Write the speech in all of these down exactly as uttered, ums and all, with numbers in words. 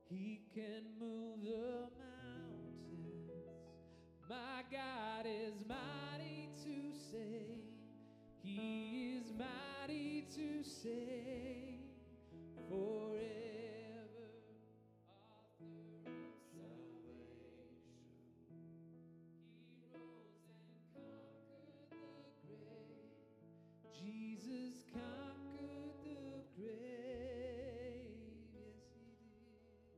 He can move the mountains. My God is mighty to save. He is mighty to save forever. Author of salvation. He rose and conquered the grave. Jesus conquered the grave. Yes, he did.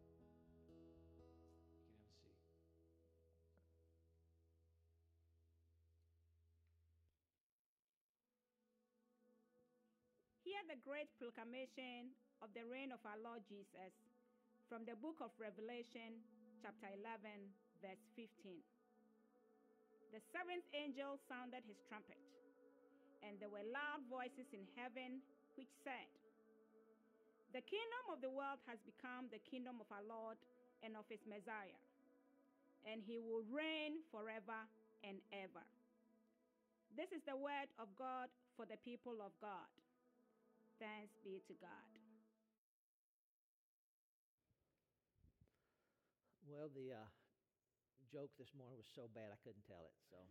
You can have a seat. Hear the great proclamation of the reign of our Lord Jesus from the book of Revelation, chapter eleven, verse fifteen. The seventh angel sounded his trumpet, and there were loud voices in heaven which said, "The kingdom of the world has become the kingdom of our Lord and of his Messiah, and he will reign forever and ever." This is the word of God for the people of God. Thanks be to God. Well, the uh, joke this morning was so bad I couldn't tell it. So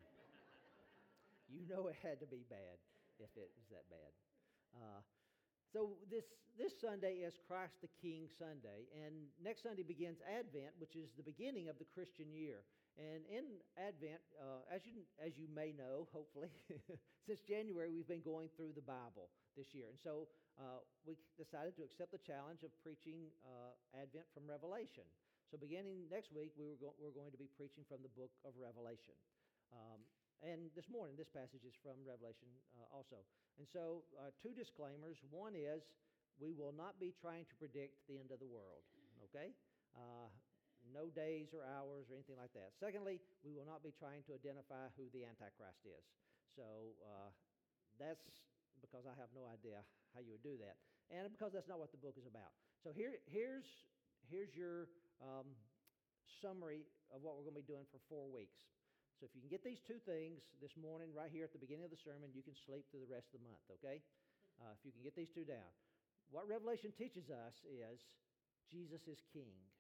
you know it had to be bad if it was that bad. Uh, so this this Sunday is Christ the King Sunday, and next Sunday begins Advent, which is the beginning of the Christian year. And in Advent, uh, as you as you may know, hopefully, since January we've been going through the Bible this year, and so uh, we decided to accept the challenge of preaching uh, Advent from Revelation. So beginning next week, we were go- we're going to be preaching from the book of Revelation. Um, And this morning, this passage is from Revelation uh, also. And so, uh, two disclaimers. One is, we will not be trying to predict the end of the world, okay? Uh, no days or hours or anything like that. Secondly, we will not be trying to identify who the Antichrist is. So, uh, that's because I have no idea how you would do that. And because that's not what the book is about. So, here, here's, here's your um, summary of what we're going to be doing for four weeks. So if you can get these two things this morning, right here at the beginning of the sermon, you can sleep through the rest of the month, okay? Uh, if you can get these two down. What Revelation teaches us is Jesus is King,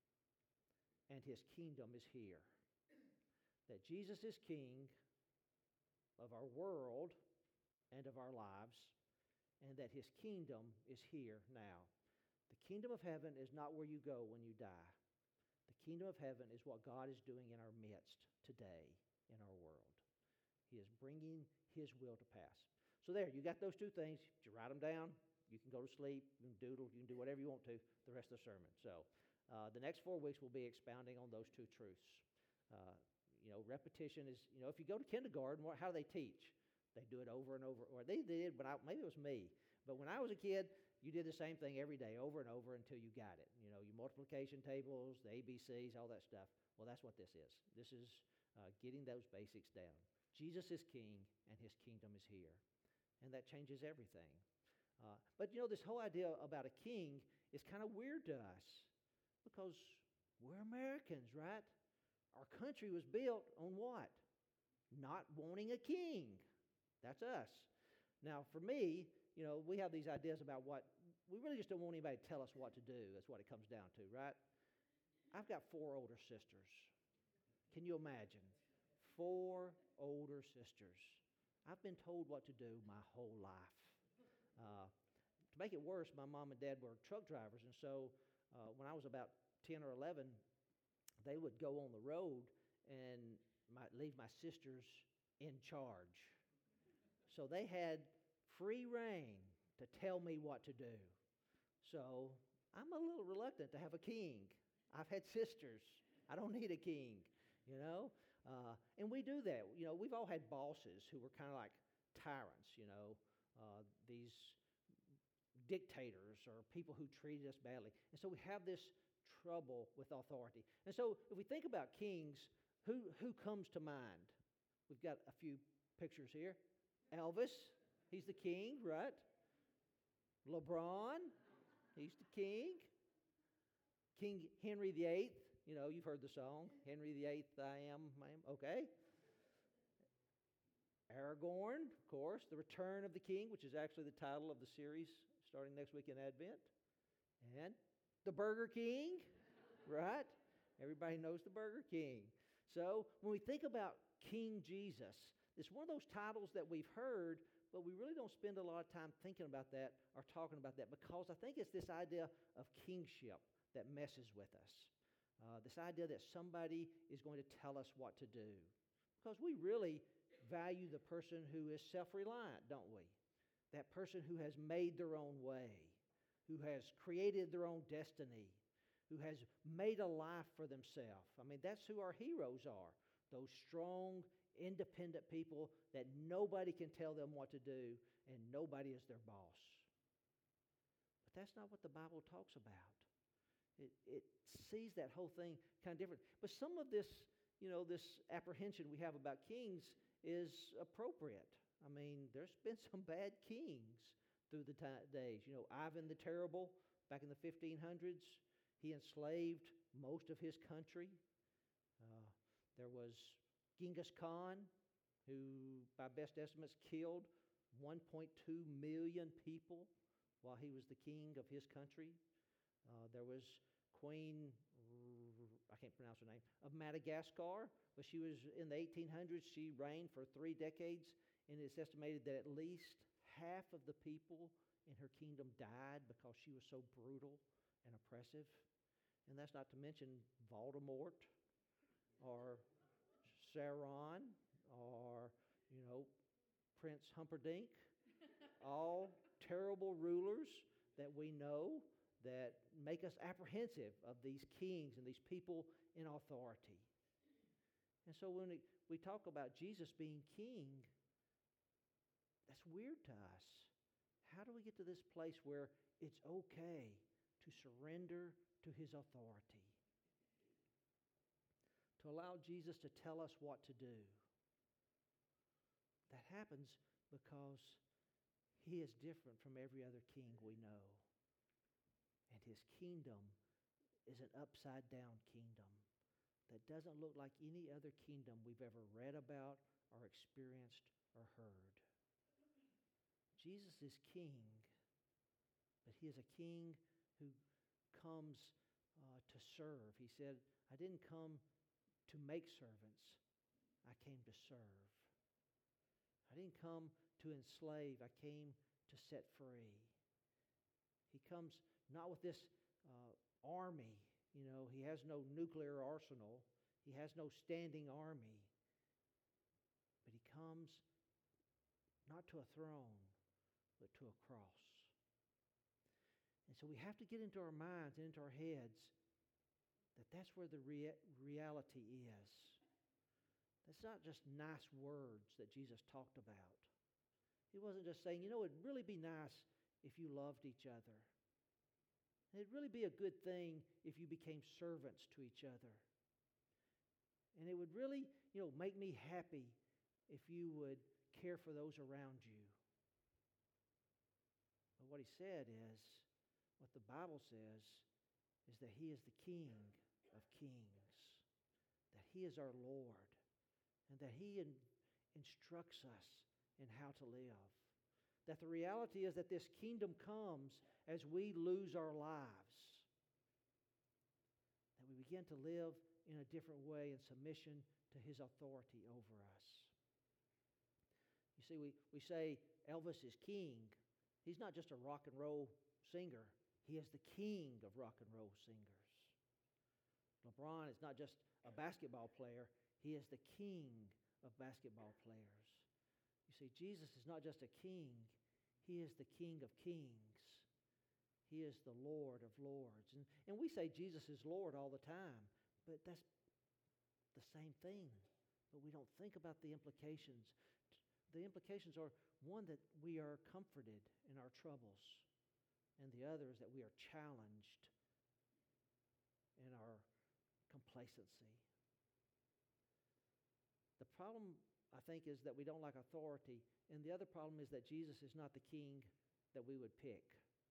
and His kingdom is here. That Jesus is King of our world and of our lives, and that His kingdom is here now. The kingdom of heaven is not where you go when you die. The kingdom of heaven is what God is doing in our midst today in our world. He is bringing His will to pass. So there, you got those two things. You write them down. You can go to sleep. You can doodle. You can do whatever you want to the rest of the sermon. So uh, the next four weeks we'll be expounding on those two truths. Uh, you know, repetition is, you know, if you go to kindergarten, how do they teach? They do it over and over. Or they did, but I, maybe it was me. But when I was a kid, you did the same thing every day, over and over until you got it. You know, your multiplication tables, the A B Cs, all that stuff. Well, that's what this is. This is uh, getting those basics down. Jesus is King, and His kingdom is here. And that changes everything. Uh, but, you know, this whole idea about a king is kind of weird to us because we're Americans, right? Our country was built on what? Not wanting a king. That's us. Now, for me, you know, we have these ideas about what, we really just don't want anybody to tell us what to do. That's what it comes down to, right? I've got four older sisters. Can you imagine? Four older sisters. I've been told what to do my whole life. Uh, to make it worse, my mom and dad were truck drivers, and so uh, when I was about ten or eleven, they would go on the road and might leave my sisters in charge. So they had free reign to tell me what to do. So I'm a little reluctant to have a king. I've had sisters. I don't need a king, you know. Uh, and we do that. You know, we've all had bosses who were kind of like tyrants, you know, uh, these dictators or people who treated us badly. And so we have this trouble with authority. And so if we think about kings, who, who comes to mind? We've got a few pictures here. Elvis, he's the king, right? LeBron, he's the king. King Henry the Eighth, you know, you've heard the song, Henry the Eighth, I am, I am, okay. Aragorn, of course, The Return of the King, which is actually the title of the series starting next week in Advent. And The Burger King, right? Everybody knows the Burger King. So when we think about King Jesus, it's one of those titles that we've heard, but we really don't spend a lot of time thinking about that or talking about that, because I think it's this idea of kingship that messes with us. Uh, this idea that somebody is going to tell us what to do. Because we really value the person who is self-reliant, don't we? That person who has made their own way, who has created their own destiny, who has made a life for themselves. I mean, that's who our heroes are. Those strong, independent people that nobody can tell them what to do and nobody is their boss. But that's not what the Bible talks about. It, it sees that whole thing kind of different. But some of this, you know, this apprehension we have about kings is appropriate. I mean, there's been some bad kings through the t- days. You know, Ivan the Terrible, back in the fifteen hundreds, he enslaved most of his country. Uh, there was Genghis Khan, who, by best estimates, killed one point two million people while he was the king of his country. Uh, there was Queen, I can't pronounce her name, of Madagascar, but she was in the eighteen hundreds. She reigned for three decades, and it's estimated that at least half of the people in her kingdom died because she was so brutal and oppressive. And that's not to mention Voldemort or Sauron or, you know, Prince Humperdinck, all terrible rulers that we know that make us apprehensive of these kings and these people in authority. And so when we talk about Jesus being king, that's weird to us. How do we get to this place where it's okay to surrender to his authority? To allow Jesus to tell us what to do? That happens because he is different from every other king we know. And his kingdom is an upside-down kingdom that doesn't look like any other kingdom we've ever read about or experienced or heard. Jesus is king, but he is a king who comes uh, to serve. He said, I didn't come to make servants. I came to serve. I didn't come to enslave. I came to set free. He comes not with this uh, army. You know, he has no nuclear arsenal. He has no standing army. But he comes not to a throne, but to a cross. And so we have to get into our minds and into our heads that that's where the rea- reality is. That's not just nice words that Jesus talked about. He wasn't just saying, you know, it'd really be nice if you loved each other. It'd really be a good thing if you became servants to each other. And it would really, you know, make me happy if you would care for those around you. But what he said is, what the Bible says, is that he is the King of kings, that he is our Lord, and that he in, instructs us in how to live. That the reality is that this kingdom comes as we lose our lives. That we begin to live in a different way in submission to his authority over us. You see, we, we say Elvis is king. He's not just a rock and roll singer. He is the king of rock and roll singers. LeBron is not just a basketball player. He is the king of basketball players. You see, Jesus is not just a king. He is the King of kings. He is the Lord of lords. And, and we say Jesus is Lord all the time, but that's the same thing. But we don't think about the implications. The implications are, one, that we are comforted in our troubles, and the other is that we are challenged in our complacency. The problem, I think, is that we don't like authority, and the other problem is that Jesus is not the king that we would pick.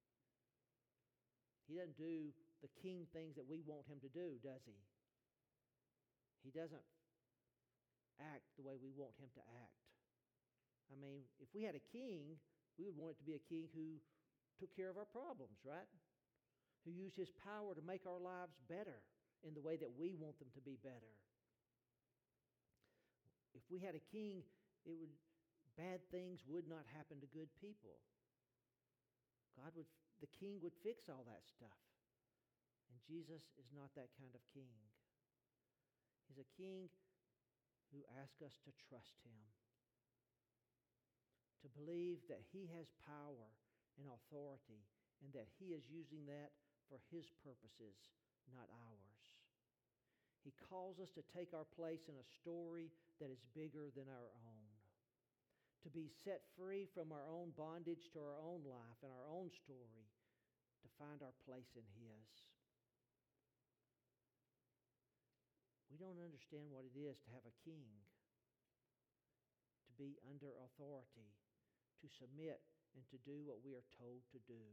He doesn't do the king things that we want him to do, does he? He doesn't act the way we want him to act. I mean, if we had a king, we would want it to be a king who took care of our problems, right? who used his power to make our lives better in the way that we want them to be better. If we had a king, it would bad things would not happen to good people. God would, the king would fix all that stuff. And Jesus is not that kind of king. He's a king who asks us to trust him, to believe that he has power and authority and that he is using that for his purposes, not ours. He calls us to take our place in a story that is bigger than our own, to be set free from our own bondage to our own life and our own story, to find our place in his. We don't understand what it is to have a king, to be under authority, to submit and to do what we are told to do.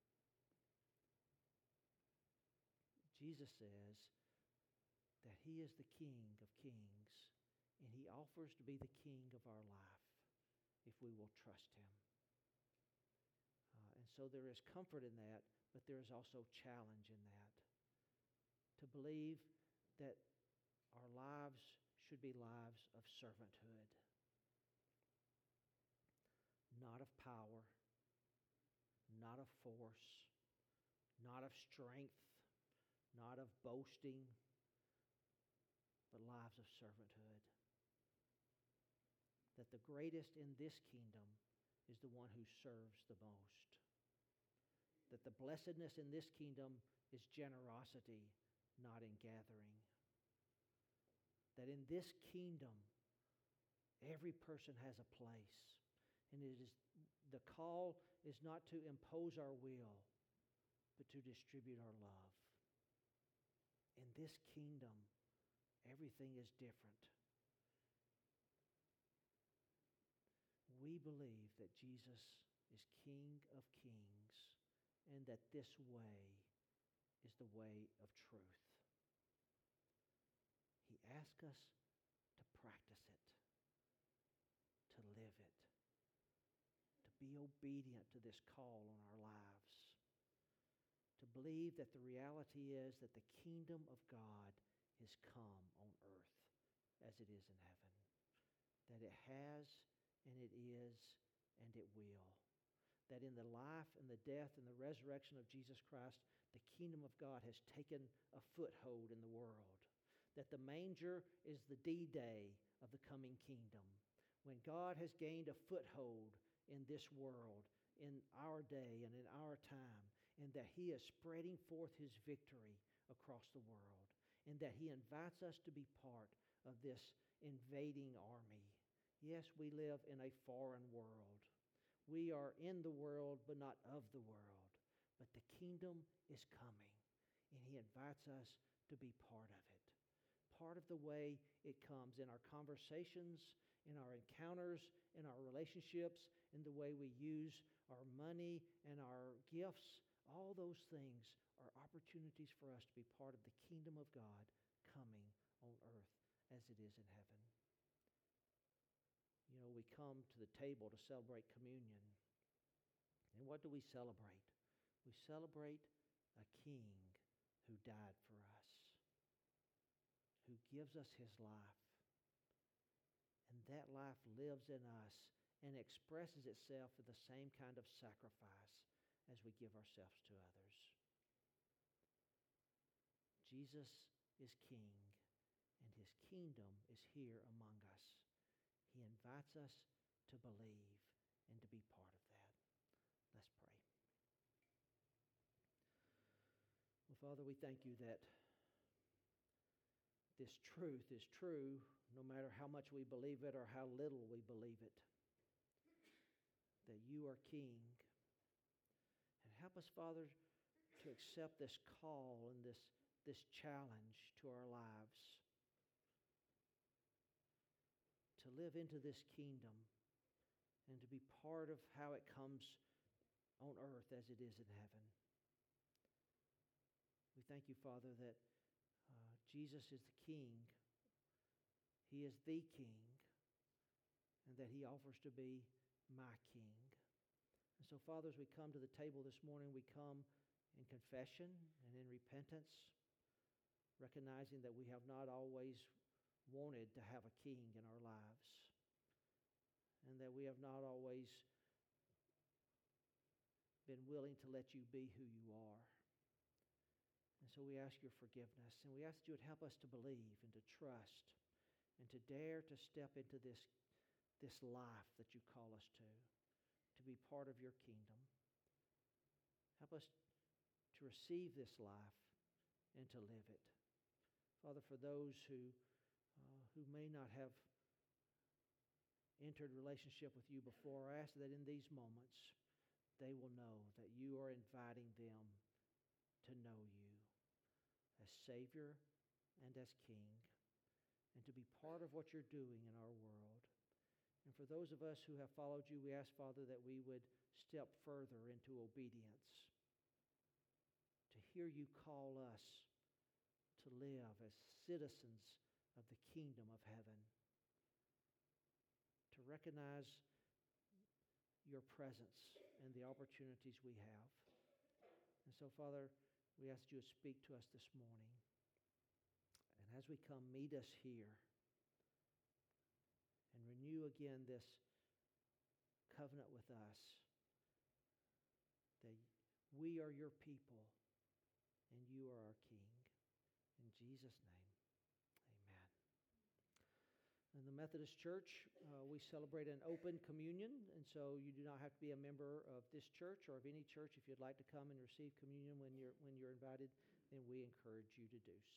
Jesus says that he is the King of kings, and he offers to be the king of our life if we will trust him. Uh, and so there is comfort in that, but there is also challenge in that. To believe that our lives should be lives of servanthood, not of power, not of force, not of strength, not of boasting, but lives of servanthood. That the greatest in this kingdom is the one who serves the most. That the blessedness in this kingdom is generosity, not in gathering. That in this kingdom, every person has a place. And it is the call is not to impose our will, but to distribute our love. In this kingdom, everything is different. We believe that Jesus is King of kings and that this way is the way of truth. He asks us to practice it, to live it, to be obedient to this call on our lives, to believe that the reality is that the kingdom of God is come on earth as it is in heaven, that it has and it is and it will, that in the life and the death and the resurrection of Jesus Christ, the kingdom of God has taken a foothold in the world, that the manger is the D-Day of the coming kingdom, when God has gained a foothold in this world, in our day and in our time, and that he is spreading forth his victory across the world, and that he invites us to be part of this invading army. Yes, we live in a foreign world. We are in the world, but not of the world. But the kingdom is coming, and he invites us to be part of it. Part of the way it comes in our conversations, in our encounters, in our relationships, in the way we use our money and our gifts. All those things are opportunities for us to be part of the kingdom of God coming on earth as it is in heaven. You know, we come to the table to celebrate communion. And what do we celebrate? We celebrate a king who died for us, who gives us his life. And that life lives in us and expresses itself in the same kind of sacrifice as we give ourselves to others. Jesus is king, and his kingdom is here among us. He invites us to believe and to be part of that. Let's pray. Well, Father, we thank you that this truth is true no matter how much we believe it or how little we believe it. That you are king. And help us, Father, to accept this call and this, this challenge to our lives. To live into this kingdom and to be part of how it comes on earth as it is in heaven. We thank you, Father, that uh, Jesus is the King. He is the King, and that he offers to be my King. And so, Father, as we come to the table this morning, we come in confession and in repentance, recognizing that we have not always wanted to have a king in our lives, and that we have not always been willing to let you be who you are. And so we ask your forgiveness, and we ask that you would help us to believe and to trust and to dare to step into this, this life that you call us to, to be part of your kingdom. Help us to receive this life and to live it. Father, for those who, uh, who may not have entered relationship with you before, I ask that in these moments they will know that you are inviting them to know you as Savior and as King, and to be part of what you're doing in our world. And for those of us who have followed you, we ask, Father, that we would step further into obedience, to hear you call us to live as citizens of the kingdom of heaven, to recognize your presence and the opportunities we have. And so, Father, we ask you to speak to us this morning. And as we come, meet us here and renew again this covenant with us, that we are your people and you are our King. In Jesus' name, amen. In the Methodist Church, uh, we celebrate an open communion, and so you do not have to be a member of this church or of any church. If you'd like to come and receive communion when you're, when you're invited, then we encourage you to do so.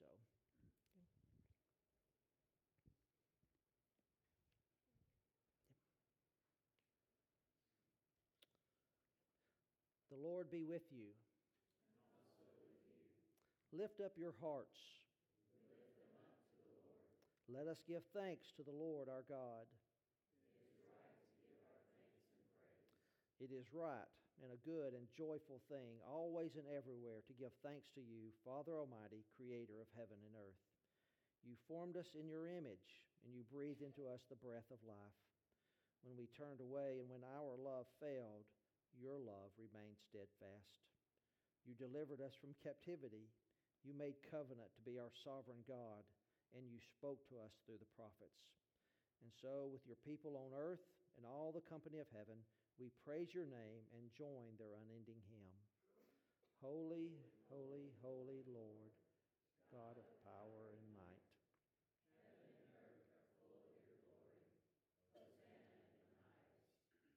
The Lord be with you. And also with you. Lift up your hearts. We lift them up to the Lord. Let us give thanks to the Lord our God. It is right to give our thanks and praise. It is right and a good and joyful thing, always and everywhere, to give thanks to you, Father Almighty, Creator of heaven and earth. You formed us in your image, and you breathed into us the breath of life. When we turned away and when our love failed, your love remained steadfast. You delivered us from captivity. You made covenant to be our sovereign God, and you spoke to us through the prophets. And so, with your people on earth and all the company of heaven, we praise your name and join their unending hymn. Holy, holy, holy Lord, God of power and might. Heaven and earth are full of your glory. Hosanna in the highest.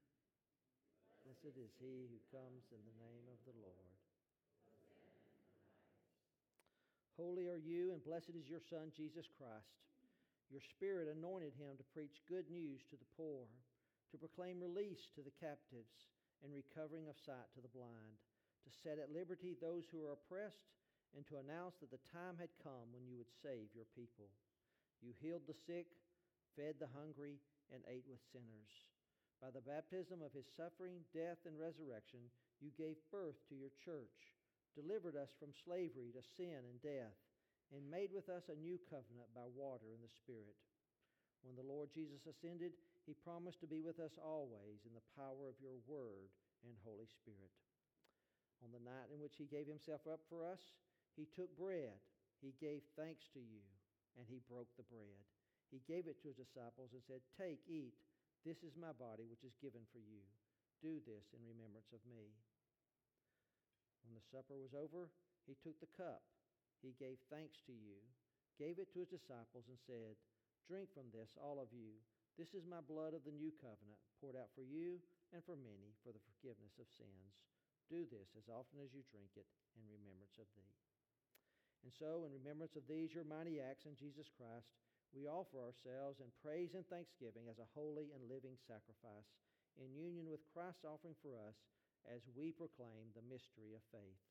Blessed is he who comes in the name of the Lord. Hosanna in the highest. Holy are you, and blessed is your Son, Jesus Christ. Your Spirit anointed him to preach good news to the poor, to proclaim release to the captives and recovering of sight to the blind, to set at liberty those who are oppressed, and to announce that the time had come when you would save your people. You healed the sick, fed the hungry, and ate with sinners. By the baptism of his suffering, death, and resurrection, you gave birth to your church, delivered us from slavery to sin and death, and made with us a new covenant by water and the Spirit. When the Lord Jesus ascended, he promised to be with us always in the power of your word and Holy Spirit. On the night in which he gave himself up for us, he took bread. He gave thanks to you, and he broke the bread. He gave it to his disciples and said, "Take, eat. This is my body, which is given for you. Do this in remembrance of me." When the supper was over, he took the cup. He gave thanks to you, gave it to his disciples, and said, "Drink from this, all of you. This is my blood of the new covenant, poured out for you and for many for the forgiveness of sins. Do this as often as you drink it in remembrance of thee." And so, in remembrance of these, your mighty acts in Jesus Christ, we offer ourselves in praise and thanksgiving as a holy and living sacrifice, in union with Christ's offering for us, as we proclaim the mystery of faith.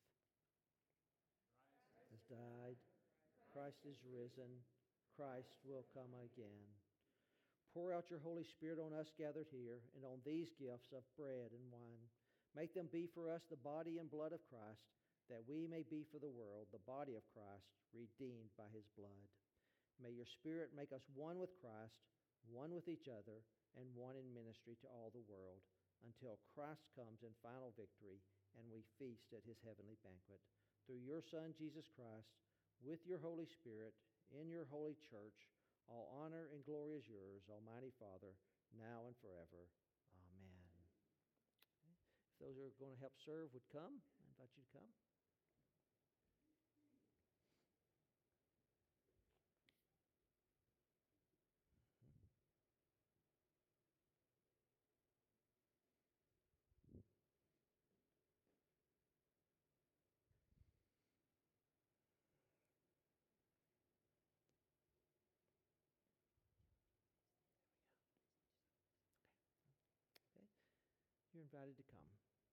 Christ has died. Christ is risen. Christ will come again. Pour out your Holy Spirit on us gathered here and on these gifts of bread and wine. Make them be for us the body and blood of Christ, that we may be for the world the body of Christ, redeemed by his blood. May your Spirit make us one with Christ, one with each other, and one in ministry to all the world, until Christ comes in final victory and we feast at his heavenly banquet. Through your Son, Jesus Christ, with your Holy Spirit, in your holy church, all honor and glory is yours, Almighty Father, now and forever. Amen. If those who are going to help serve would come, I invite you to come. Okay. You're invited to come.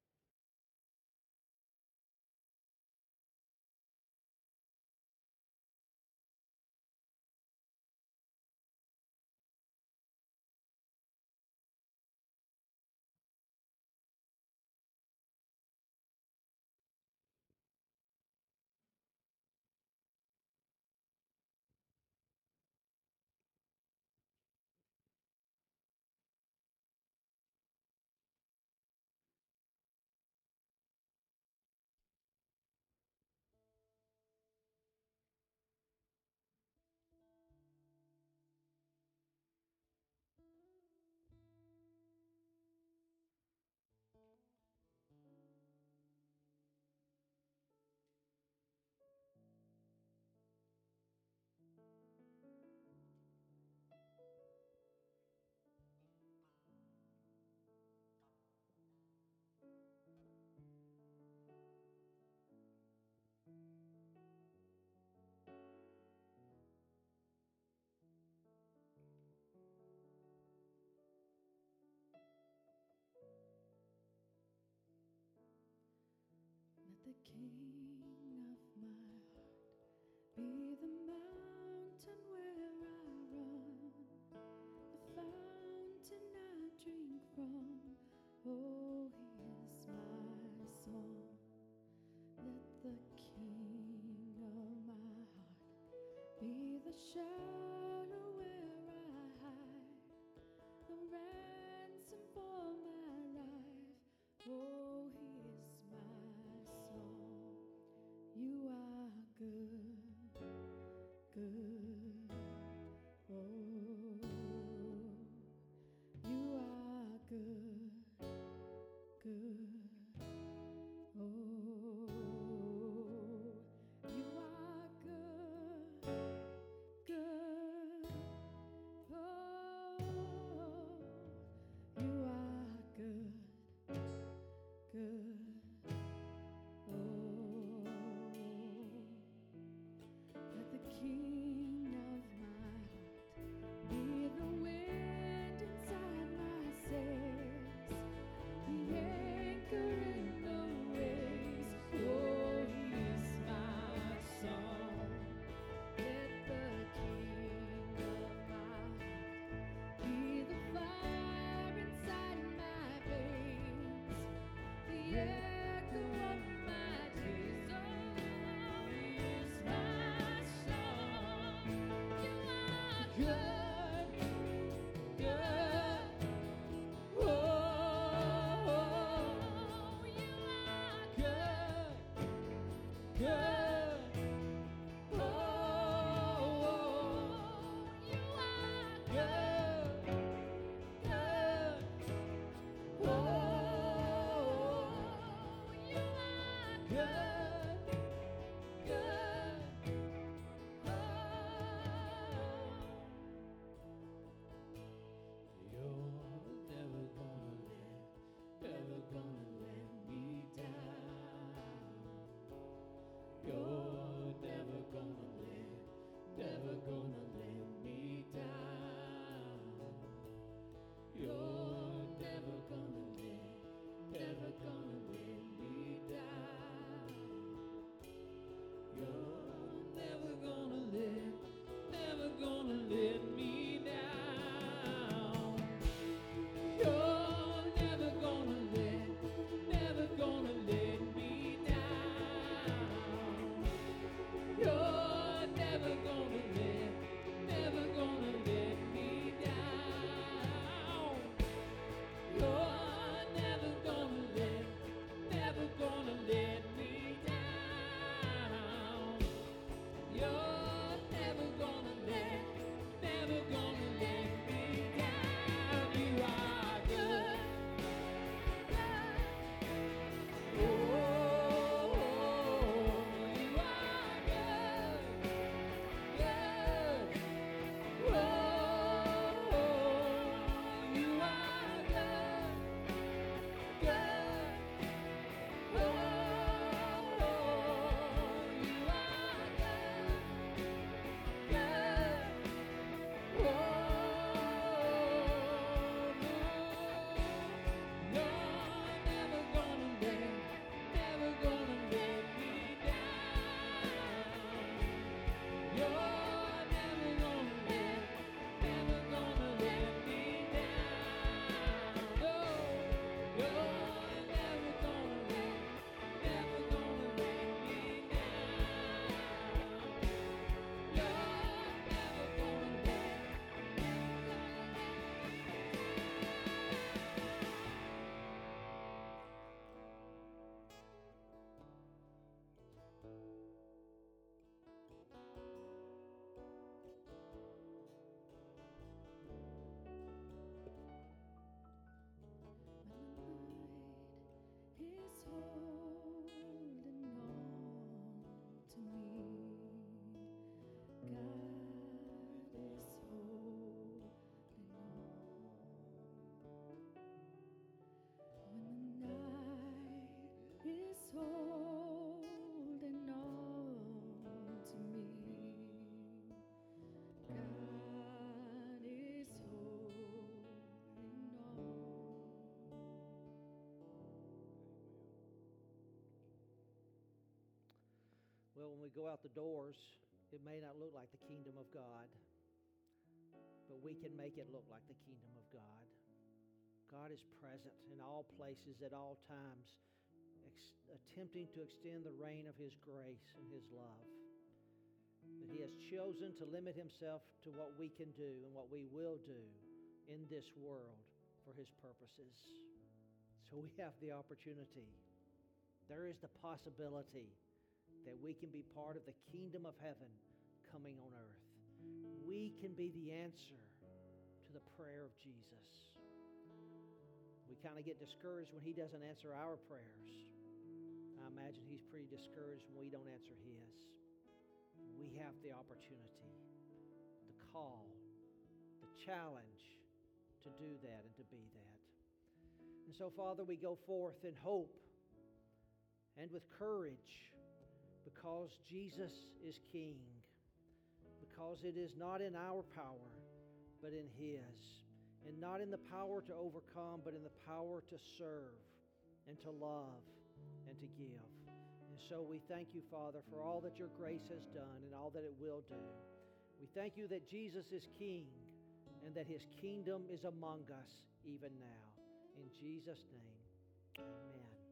Let the King of my heart be the mountain where I run, the fountain I drink from. Oh, he is my song. Let the King of my heart be the shadow where I hide, the ransom for my life. Oh, he is my song. You are good, good. Oh, you are good, good. Oh, you are good, good. Oh, you are good, good. Oh, let the King of my heart be the wind inside my sails, the anchor in the waves. Oh, he is my song. Let the King of my heart be the fire inside my veins, the echo of my days. Oh, he is my song. You are good, good. Oh, you are good, good. Oh, you are good, good. Oh, you are good, good. You're never gonna let, never gonna let me down. You're never gonna let, never gonna let me down. You're never gonna let, never gonna let me down. Well, when we go out the doors, it may not look like the kingdom of God, but we can make it look like the kingdom of God. God is present in all places at all times, ex- attempting to extend the reign of His grace and His love. But He has chosen to limit Himself to what we can do and what we will do in this world for His purposes. So we have the opportunity. There is the possibility that we can be part of the kingdom of heaven coming on earth. We can be the answer to the prayer of Jesus. We kind of get discouraged when He doesn't answer our prayers. I imagine He's pretty discouraged when we don't answer His. We have the opportunity, the call, the challenge to do that and to be that. And so, Father, we go forth in hope and with courage because Jesus is King, because it is not in our power, but in His, and not in the power to overcome, but in the power to serve and to love and to give. And so we thank you, Father, for all that your grace has done and all that it will do. We thank you that Jesus is King and that His kingdom is among us even now. In Jesus' name, amen.